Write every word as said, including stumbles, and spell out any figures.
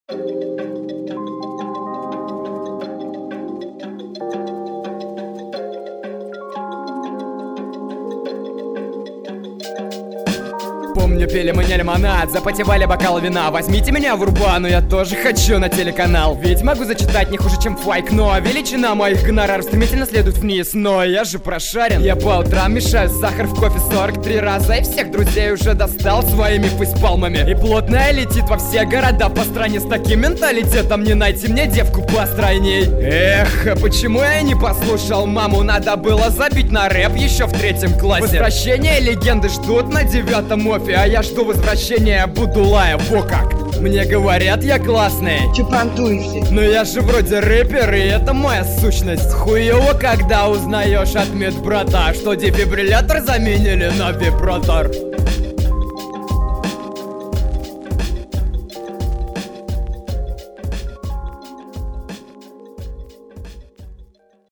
Помню, пили мы не лимонад, запотевали бокал вина. Возьмите меня в Урбану, я тоже хочу на телеканал. Ведь могу зачитать не хуже, чем Файк. Но величина моих гонораров стремительно следует вниз. Но я же прошарен. Я по утрам мешаю сахар в кофе сорок три раза. И всех друзей уже достал своими фейспалмами. И плотная летит во все города по стране. С таким менталитетом не найти мне девку постройней. Эх, а почему я не послушал маму? Надо было забить на рэп еще в третьем классе. Возвращение легенды ждут на девятом офе. А я жду возвращения Будулая, во как! Мне говорят, я классный. Че понтуешься? Но я же вроде рэпер, и это моя сущность. Хуево, когда узнаешь от медбрата, что дефибриллятор заменили на вибратор.